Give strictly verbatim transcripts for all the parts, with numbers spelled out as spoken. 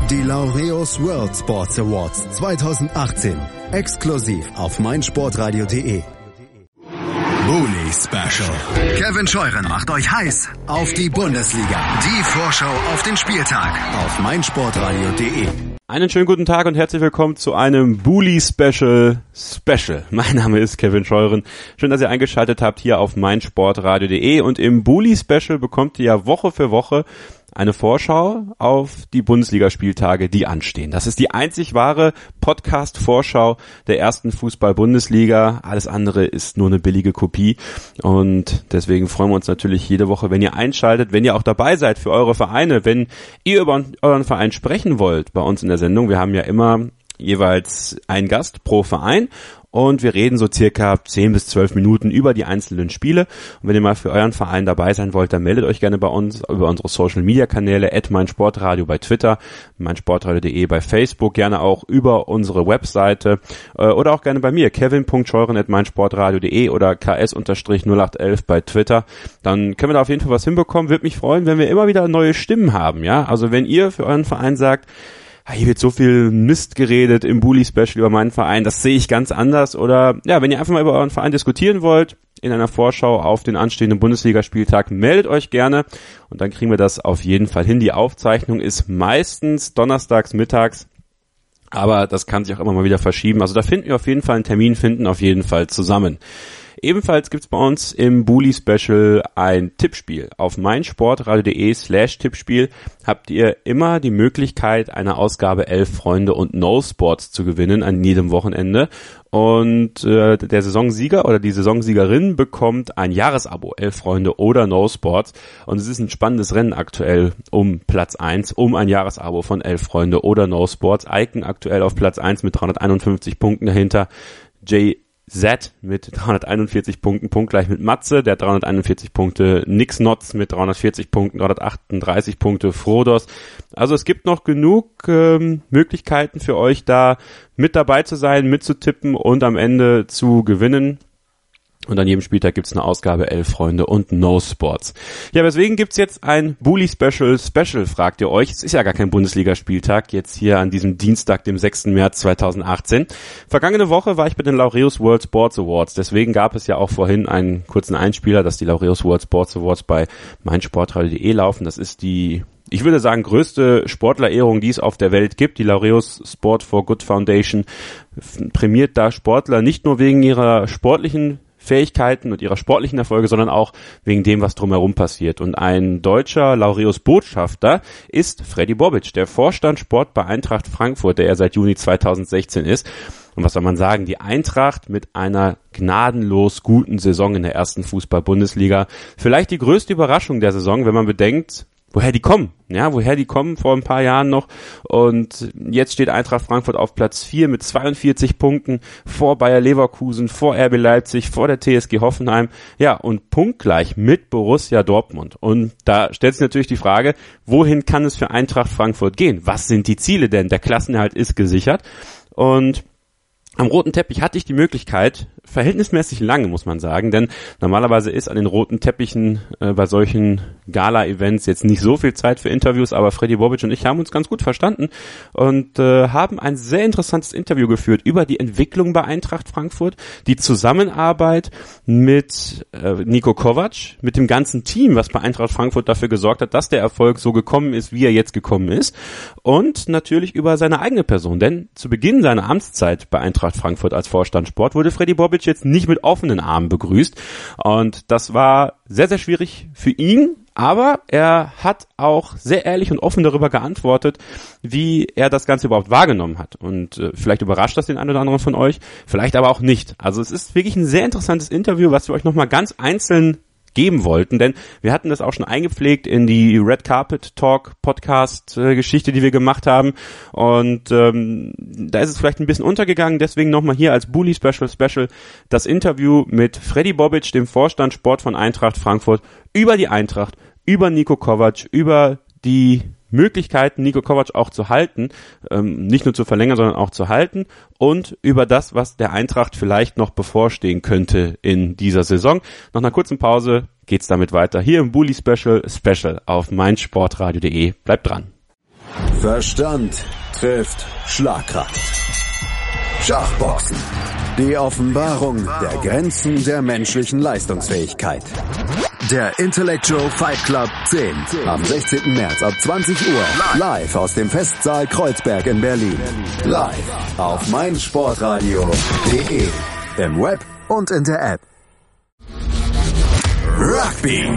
Die Laureus World Sports Awards zwanzig achtzehn. Exklusiv auf meinsportradio punkt de. Bully Special. Kevin Scheuren macht euch heiß auf die Bundesliga. Die Vorschau auf den Spieltag auf meinsportradio punkt de. Einen schönen guten Tag und herzlich willkommen zu einem Bully Special Special. Mein Name ist Kevin Scheuren. Schön, dass ihr eingeschaltet habt hier auf meinsportradio punkt de, und im Bully Special bekommt ihr ja Woche für Woche eine Vorschau auf die Bundesligaspieltage, die anstehen. Das ist die einzig wahre Podcast-Vorschau der ersten Fußball-Bundesliga. Alles andere ist nur eine billige Kopie, und deswegen freuen wir uns natürlich jede Woche, wenn ihr einschaltet, wenn ihr auch dabei seid für eure Vereine, wenn ihr über euren Verein sprechen wollt bei uns in der Sendung. Wir haben ja immer jeweils einen Gast pro Verein, und wir reden so circa zehn bis zwölf Minuten über die einzelnen Spiele. Und wenn ihr mal für euren Verein dabei sein wollt, dann meldet euch gerne bei uns über unsere Social Media Kanäle, at meinsportradio bei Twitter, meinsportradio punkt de bei Facebook, gerne auch über unsere Webseite oder auch gerne bei mir, kevin punkt scheuren at meinsportradio punkt de oder k s null acht elf bei Twitter. Dann können wir da auf jeden Fall was hinbekommen. Würde mich freuen, wenn wir immer wieder neue Stimmen haben. Ja, also wenn ihr für euren Verein sagt, hier wird so viel Mist geredet im Bully Special über meinen Verein, das sehe ich ganz anders. Oder ja, wenn ihr einfach mal über euren Verein diskutieren wollt, in einer Vorschau auf den anstehenden Bundesligaspieltag, meldet euch gerne, und dann kriegen wir das auf jeden Fall hin. Die Aufzeichnung ist meistens donnerstags mittags, aber das kann sich auch immer mal wieder verschieben. Also da finden wir auf jeden Fall einen Termin, finden auf jeden Fall zusammen. Ebenfalls gibt's bei uns im Bully Special ein Tippspiel. Auf meinsportradio punkt de slash Tippspiel habt ihr immer die Möglichkeit, eine Ausgabe elf Freunde und No Sports zu gewinnen an jedem Wochenende. Und äh, der Saisonsieger oder die Saisonsiegerin bekommt ein Jahresabo, elf Freunde oder No Sports. Und es ist ein spannendes Rennen aktuell um Platz eins, um ein Jahresabo von elf Freunde oder No Sports. Icon aktuell auf Platz eins mit dreihunderteinundfünfzig Punkten dahinter. Jay Z mit dreihunderteinundvierzig Punkten, punktgleich mit Matze, der hat dreihunderteinundvierzig Punkte, Nix Notz mit dreihundertvierzig Punkten, dreihundertachtunddreißig Punkte, Frodos. Also es gibt noch genug ähm, Möglichkeiten für euch, da mit dabei zu sein, mitzutippen und am Ende zu gewinnen. Und an jedem Spieltag gibt's eine Ausgabe elf Freunde und No Sports. Ja, weswegen gibt's jetzt ein Bully Special Special, fragt ihr euch. Es ist ja gar kein Bundesligaspieltag, jetzt hier an diesem Dienstag, dem sechsten März zweitausendachtzehn. Vergangene Woche war ich bei den Laureus World Sports Awards. Deswegen gab es ja auch vorhin einen kurzen Einspieler, dass die Laureus World Sports Awards bei meinsportradio punkt de laufen. Das ist die, ich würde sagen, größte Sportlerehrung, die es auf der Welt gibt. Die Laureus Sport for Good Foundation prämiert da Sportler nicht nur wegen ihrer sportlichen Fähigkeiten und ihrer sportlichen Erfolge, sondern auch wegen dem, was drumherum passiert. Und ein deutscher Laureus-Botschafter ist Freddy Bobic, der Vorstand Sport bei Eintracht Frankfurt, der er seit Juni zweitausendsechzehn ist. Und was soll man sagen, die Eintracht mit einer gnadenlos guten Saison in der ersten Fußball-Bundesliga. Vielleicht die größte Überraschung der Saison, wenn man bedenkt, woher die kommen, ja, woher die kommen vor ein paar Jahren noch. Und jetzt steht Eintracht Frankfurt auf Platz vier mit zweiundvierzig Punkten vor Bayer Leverkusen, vor R B Leipzig, vor der T S G Hoffenheim, ja, und punktgleich mit Borussia Dortmund. Und da stellt sich natürlich die Frage, wohin kann es für Eintracht Frankfurt gehen? Was sind die Ziele denn? Der Klassenerhalt ist gesichert, und am roten Teppich hatte ich die Möglichkeit, verhältnismäßig lange, muss man sagen, denn normalerweise ist an den roten Teppichen äh, bei solchen Gala-Events jetzt nicht so viel Zeit für Interviews, aber Freddy Bobic und ich haben uns ganz gut verstanden und äh, haben ein sehr interessantes Interview geführt über die Entwicklung bei Eintracht Frankfurt, die Zusammenarbeit mit äh, Niko Kovac, mit dem ganzen Team, was bei Eintracht Frankfurt dafür gesorgt hat, dass der Erfolg so gekommen ist, wie er jetzt gekommen ist, und natürlich über seine eigene Person, denn zu Beginn seiner Amtszeit bei Eintracht Frankfurt als Vorstand Sport wurde Freddy Bobic jetzt nicht mit offenen Armen begrüßt, und das war sehr, sehr schwierig für ihn, aber er hat auch sehr ehrlich und offen darüber geantwortet, wie er das Ganze überhaupt wahrgenommen hat, und äh, vielleicht überrascht das den einen oder anderen von euch, vielleicht aber auch nicht. Also es ist wirklich ein sehr interessantes Interview, was wir euch nochmal ganz einzeln geben wollten, denn wir hatten das auch schon eingepflegt in die Red Carpet Talk Podcast äh, Geschichte, die wir gemacht haben, und ähm, da ist es vielleicht ein bisschen untergegangen, deswegen nochmal hier als Bully Special Special das Interview mit Freddy Bobic, dem Vorstand Sport von Eintracht Frankfurt, über die Eintracht, über Niko Kovac, über die Möglichkeiten, Niko Kovac auch zu halten, ähm, nicht nur zu verlängern, sondern auch zu halten, und über das, was der Eintracht vielleicht noch bevorstehen könnte in dieser Saison. Nach einer kurzen Pause geht's damit weiter hier im Bully Special Special auf meinsportradio punkt de. Bleibt dran. Verstand trifft Schlagkraft. Schachboxen. Die Offenbarung der Grenzen der menschlichen Leistungsfähigkeit. Der Intellectual Fight Club zehn. Am sechzehnten März ab zwanzig Uhr. Live aus dem Festsaal Kreuzberg in Berlin. Live auf meinsportradio punkt de. Im Web und in der App. Rugby.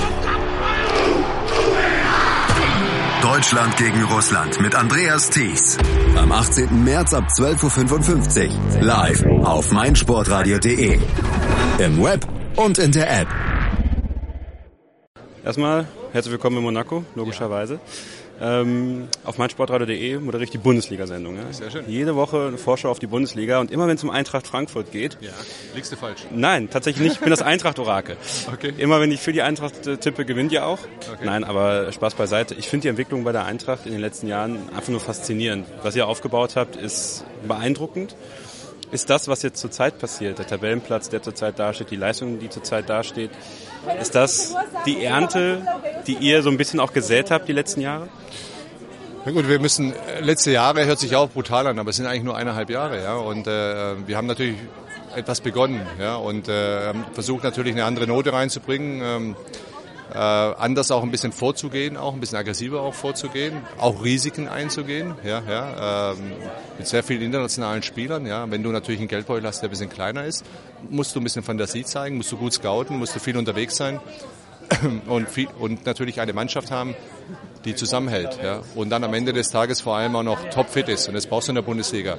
Deutschland gegen Russland mit Andreas Thies. Am achtzehnten März ab zwölf Uhr fünfundfünfzig. Live auf meinsportradio punkt de. Im Web und in der App. Erstmal herzlich willkommen in Monaco, logischerweise. Ja. Ähm, auf meinsportradio punkt de moderiere ich die Bundesliga-Sendung. Ja? Sehr schön. Jede Woche eine Vorschau auf die Bundesliga und immer wenn es um Eintracht Frankfurt geht... Ja, liegst du falsch? Nein, tatsächlich nicht. Ich bin das Eintracht-Orakel. Okay. Immer wenn ich für die Eintracht äh, tippe, gewinnt ihr auch. Okay. Nein, aber Spaß beiseite. Ich finde die Entwicklung bei der Eintracht in den letzten Jahren einfach nur faszinierend. Was ihr aufgebaut habt, ist beeindruckend. Ist das, was jetzt zurzeit passiert, der Tabellenplatz, der zurzeit dasteht, die Leistung, die zurzeit dasteht, ist das die Ernte, die ihr so ein bisschen auch gesät habt die letzten Jahre? Na gut, wir müssen, letzte Jahre hört sich auch brutal an, aber es sind eigentlich nur eineinhalb Jahre, ja, und äh, wir haben natürlich etwas begonnen, ja, und äh, haben versucht natürlich eine andere Note reinzubringen, ähm, äh, anders auch ein bisschen vorzugehen, auch ein bisschen aggressiver auch vorzugehen, auch Risiken einzugehen, ja, ja, ähm, mit sehr vielen internationalen Spielern, ja. Wenn du natürlich einen Geldbeutel hast, der ein bisschen kleiner ist, musst du ein bisschen Fantasie zeigen, musst du gut scouten, musst du viel unterwegs sein und viel, und natürlich eine Mannschaft haben, die zusammenhält, ja, und dann am Ende des Tages vor allem auch noch topfit ist, und das brauchst du in der Bundesliga.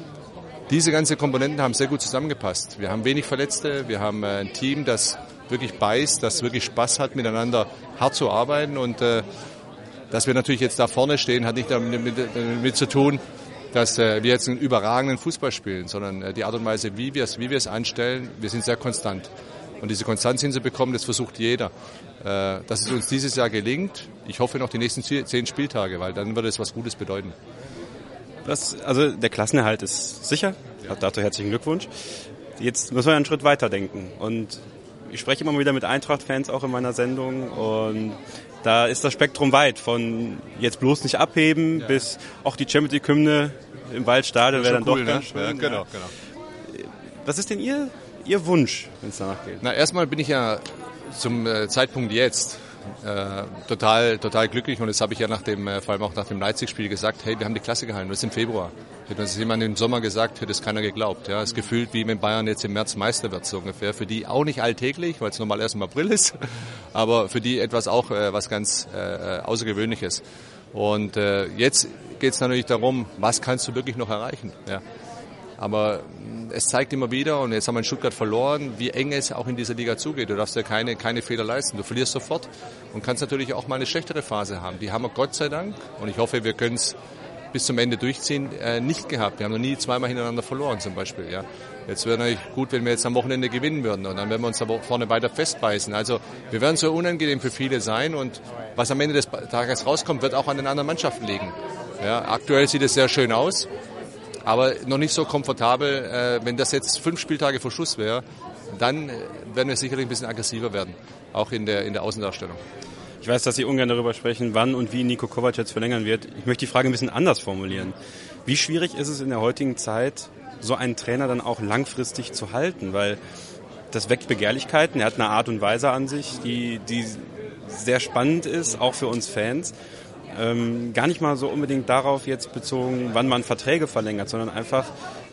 Diese ganzen Komponenten haben sehr gut zusammengepasst. Wir haben wenig Verletzte, wir haben ein Team, das wirklich beißt, das wirklich Spaß hat, miteinander hart zu arbeiten, und äh, dass wir natürlich jetzt da vorne stehen, hat nicht damit mit, mit zu tun, dass äh, wir jetzt einen überragenden Fußball spielen, sondern äh, die Art und Weise, wie wir es wie wir es anstellen, wir sind sehr konstant. Und diese Konstanz hinzubekommen, das versucht jeder. Äh, dass es uns dieses Jahr gelingt, ich hoffe noch die nächsten zehn Spieltage, weil dann wird es was Gutes bedeuten. Das, also der Klassenerhalt ist sicher, ja. Dazu herzlichen Glückwunsch. Jetzt müssen wir einen Schritt weiter denken, und ich spreche immer wieder mit Eintracht-Fans auch in meiner Sendung, und da ist das Spektrum weit, von jetzt bloß nicht abheben, ja, bis auch die Champions League-Hymne im Waldstadion wäre dann cool, doch ganz schön. Ja, genau, genau. Was ist denn Ihr, Ihr Wunsch, wenn es danach geht? Na, erstmal bin ich ja zum äh, Zeitpunkt jetzt äh, total total glücklich, und das habe ich ja nach dem, äh, vor allem auch nach dem Leipzig-Spiel gesagt, hey, wir haben die Klasse gehalten, das ist im Februar. Hätte uns jemand im Sommer gesagt, hätte es keiner geglaubt. Ja, es ist gefühlt, wie wenn Bayern jetzt im März Meister wird, so ungefähr. Für die auch nicht alltäglich, weil es normal erst im April ist, aber für die etwas auch äh, was ganz äh, Außergewöhnliches. Und äh, jetzt geht es natürlich darum, was kannst du wirklich noch erreichen? Ja. Aber es zeigt immer wieder, und jetzt haben wir in Stuttgart verloren, wie eng es auch in dieser Liga zugeht. Du darfst ja keine, keine Fehler leisten. Du verlierst sofort und kannst natürlich auch mal eine schlechtere Phase haben. Die haben wir Gott sei Dank, und ich hoffe, wir können es bis zum Ende durchziehen, äh, nicht gehabt. Wir haben noch nie zweimal hintereinander verloren zum Beispiel. Ja. Jetzt wäre natürlich gut, wenn wir jetzt am Wochenende gewinnen würden, und dann werden wir uns da vorne weiter festbeißen. Also wir werden so unangenehm für viele sein, und was am Ende des Tages rauskommt, wird auch an den anderen Mannschaften liegen. Ja, aktuell sieht es sehr schön aus, aber noch nicht so komfortabel. Äh, wenn das jetzt fünf Spieltage vor Schluss wäre, dann werden wir sicherlich ein bisschen aggressiver werden, auch in der, in der Außendarstellung. Ich weiß, dass Sie ungern darüber sprechen, wann und wie Niko Kovac jetzt verlängern wird. Ich möchte die Frage ein bisschen anders formulieren. Wie schwierig ist es in der heutigen Zeit, so einen Trainer dann auch langfristig zu halten? Weil das weckt Begehrlichkeiten. Er hat eine Art und Weise an sich, die, die sehr spannend ist, auch für uns Fans. Ähm, gar nicht mal so unbedingt darauf jetzt bezogen, wann man Verträge verlängert, sondern einfach,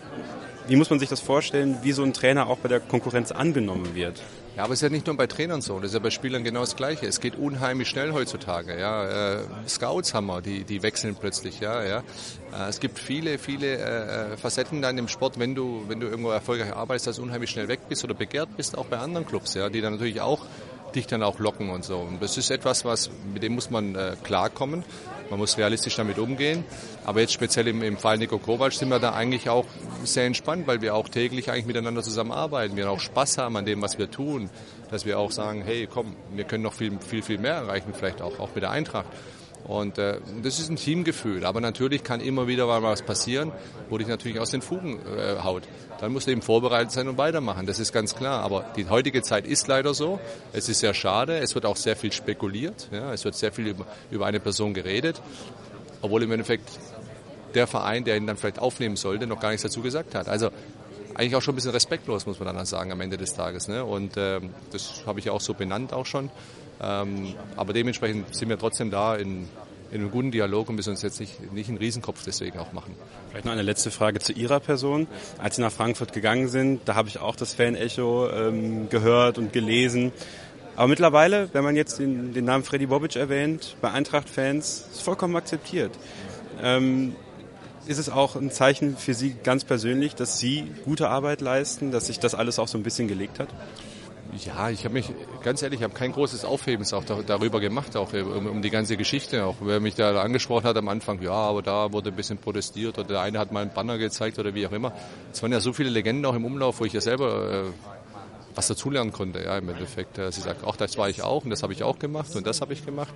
wie muss man sich das vorstellen, wie so ein Trainer auch bei der Konkurrenz angenommen wird? Ja, aber es ist ja nicht nur bei Trainern so, das ist ja bei Spielern genau das Gleiche. Es geht unheimlich schnell heutzutage. Ja. Äh, Scouts haben wir, die, die wechseln plötzlich. Ja, ja. Äh, es gibt viele, viele äh, Facetten dann im Sport, wenn du, wenn du irgendwo erfolgreich arbeitest, dass du unheimlich schnell weg bist oder begehrt bist, auch bei anderen Clubs, ja, die dann natürlich auch dich dann auch locken und so. Und das ist etwas, was mit dem muss man äh, klarkommen. Man muss realistisch damit umgehen. Aber jetzt speziell im, im Fall Niko Kovac sind wir da eigentlich auch sehr entspannt, weil wir auch täglich eigentlich miteinander zusammenarbeiten. Wir auch Spaß haben an dem, was wir tun. Dass wir auch sagen, hey, komm, wir können noch viel, viel, viel mehr erreichen, vielleicht auch, auch mit der Eintracht. Und äh, das ist ein Teamgefühl. Aber natürlich kann immer wieder mal was passieren, wo dich natürlich aus den Fugen äh, haut. Dann musst du eben vorbereitet sein und weitermachen. Das ist ganz klar. Aber die heutige Zeit ist leider so. Es ist sehr schade. Es wird auch sehr viel spekuliert. Ja, es wird sehr viel über, über eine Person geredet. obwohl im Endeffekt der Verein, der ihn dann vielleicht aufnehmen sollte, noch gar nichts dazu gesagt hat. Also eigentlich auch schon ein bisschen respektlos, muss man dann sagen, am Ende des Tages. Ne? Und ähm, das habe ich ja auch so benannt auch schon. Ähm, aber dementsprechend sind wir trotzdem da in, in einem guten Dialog und müssen uns jetzt nicht, nicht einen Riesenkopf deswegen auch machen. Vielleicht noch eine letzte Frage zu Ihrer Person. Als Sie nach Frankfurt gegangen sind, da habe ich auch das Fan-Echo ähm, gehört und gelesen. Aber mittlerweile, wenn man jetzt den, den Namen Freddy Bobic erwähnt, bei Eintracht-Fans, ist vollkommen akzeptiert. Ähm, ist es auch ein Zeichen für Sie ganz persönlich, dass Sie gute Arbeit leisten, dass sich das alles auch so ein bisschen gelegt hat? Ja, ich habe mich, ganz ehrlich, ich habe kein großes Aufhebens auch da, darüber gemacht, auch um, um die ganze Geschichte. Auch wer mich da angesprochen hat am Anfang, ja, aber da wurde ein bisschen protestiert oder der eine hat mal einen Banner gezeigt oder wie auch immer. Es waren ja so viele Legenden auch im Umlauf, wo ich ja selber äh, was dazulernen konnte, ja, im Endeffekt. Sie sagt, auch das war ich auch und das habe ich auch gemacht und das habe ich gemacht.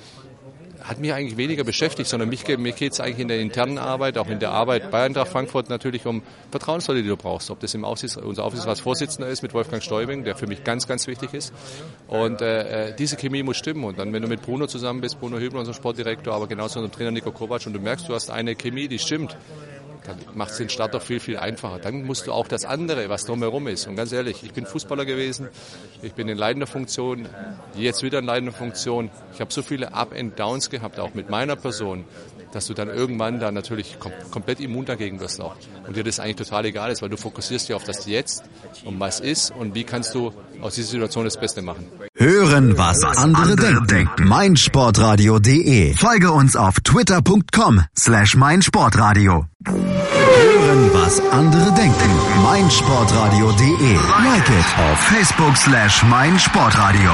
Hat mich eigentlich weniger beschäftigt, sondern mich, mir geht es eigentlich in der internen Arbeit, auch in der Arbeit bei Eintracht Frankfurt natürlich um Vertrauensleute, die du brauchst. Ob das im Aufsichts, unser Aufsichtsratsvorsitzender ist mit Wolfgang Steubing, der für mich ganz, ganz wichtig ist. Und äh, diese Chemie muss stimmen. Und dann, wenn du mit Bruno zusammen bist, Bruno Hübner, unser Sportdirektor, aber genauso unser Trainer Niko Kovac, und du merkst, du hast eine Chemie, die stimmt, dann macht es den Start doch viel, viel einfacher. Dann musst du auch das andere, was drumherum ist. Und ganz ehrlich, ich bin Fußballer gewesen, ich bin in leitender Funktion, jetzt wieder in leitender Funktion. Ich habe so viele Up and Downs gehabt, auch mit meiner Person, dass du dann irgendwann da natürlich kom- komplett immun dagegen wirst auch. Und dir das eigentlich total egal ist, weil du fokussierst ja auf das Jetzt, um was ist und wie kannst du aus dieser Situation das Beste machen. Hören, was andere denken. meinsportradio punkt de. Folge uns auf twitter punkt com slash meinsportradio. Hören, was andere denken. meinsportradio punkt de. Like it auf Facebook slash meinsportradio.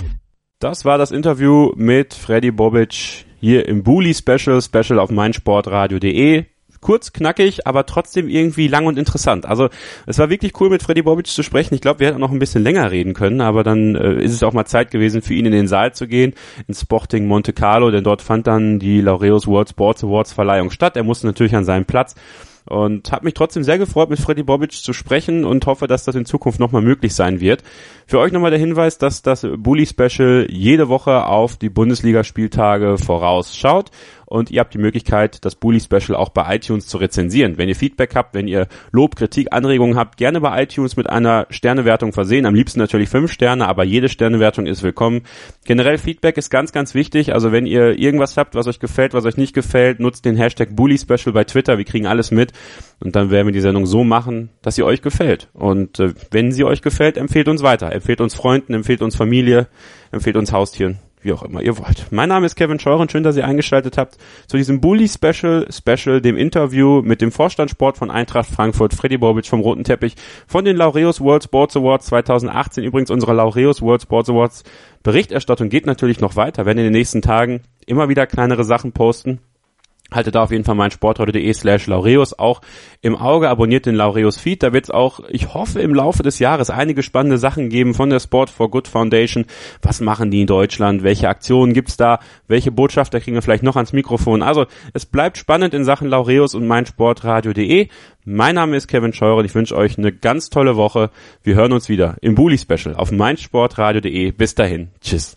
Das war das Interview mit Freddy Bobic hier im Bully Special, Special auf meinsportradio punkt de. Kurz, knackig, aber trotzdem irgendwie lang und interessant. Also es war wirklich cool, mit Freddy Bobic zu sprechen. Ich glaube, wir hätten noch ein bisschen länger reden können, aber dann äh, ist es auch mal Zeit gewesen, für ihn in den Saal zu gehen, ins Sporting Monte Carlo, denn dort fand dann die Laureus World Sports Awards Verleihung statt. Er musste natürlich an seinen Platz. Und habe mich trotzdem sehr gefreut, mit Freddy Bobic zu sprechen und hoffe, dass das in Zukunft nochmal möglich sein wird. Für euch nochmal der Hinweis, dass das Bully Special jede Woche auf die Bundesligaspieltage vorausschaut und ihr habt die Möglichkeit, das Bully Special auch bei iTunes zu rezensieren. Wenn ihr Feedback habt, wenn ihr Lob, Kritik, Anregungen habt, gerne bei iTunes mit einer Sternewertung versehen. Am liebsten natürlich fünf Sterne, aber jede Sternewertung ist willkommen. Generell Feedback ist ganz, ganz wichtig. Also wenn ihr irgendwas habt, was euch gefällt, was euch nicht gefällt, nutzt den Hashtag Bully Special bei Twitter. Wir kriegen alles mit und dann werden wir die Sendung so machen, dass sie euch gefällt. Und äh, wenn sie euch gefällt, empfehlt uns weiter. Empfehlt uns Freunden, empfehlt uns Familie, empfehlt uns Haustieren. Wie auch immer ihr wollt. Mein Name ist Kevin Scheuren, schön, dass ihr eingeschaltet habt zu diesem Bully Special, Special, dem Interview mit dem Vorstandssport von Eintracht Frankfurt, Freddy Bobic vom Roten Teppich, von den Laureus World Sports Awards zwanzig achtzehn. Übrigens, unsere Laureus World Sports Awards Berichterstattung geht natürlich noch weiter, werden in den nächsten Tagen immer wieder kleinere Sachen posten. Haltet da auf jeden Fall meinsportradio.de slash Laureus auch im Auge, abonniert den Laureus Feed, da wird es auch, ich hoffe, im Laufe des Jahres einige spannende Sachen geben von der Sport for Good Foundation. Was machen die in Deutschland? Welche Aktionen gibt's da? Welche Botschafter kriegen wir vielleicht noch ans Mikrofon? Also, es bleibt spannend in Sachen Laureus und meinsportradio.de. Mein Name ist Kevin Scheuren, ich wünsche euch eine ganz tolle Woche. Wir hören uns wieder im Bully Special auf meinsportradio.de. Bis dahin, tschüss.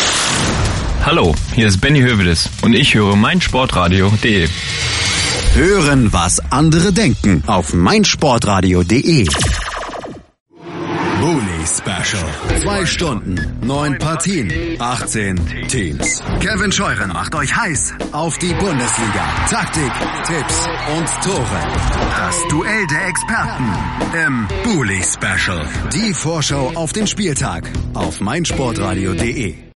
Hallo, hier ist Benny Hövedes und ich höre meinsportradio punkt de. Hören, was andere denken auf meinsportradio punkt de. Bully Special. Zwei Stunden, neun Partien, achtzehn Teams. Kevin Scheuren macht euch heiß auf die Bundesliga. Taktik, Tipps und Tore. Das Duell der Experten im Bully Special. Die Vorschau auf den Spieltag auf meinsportradio punkt de.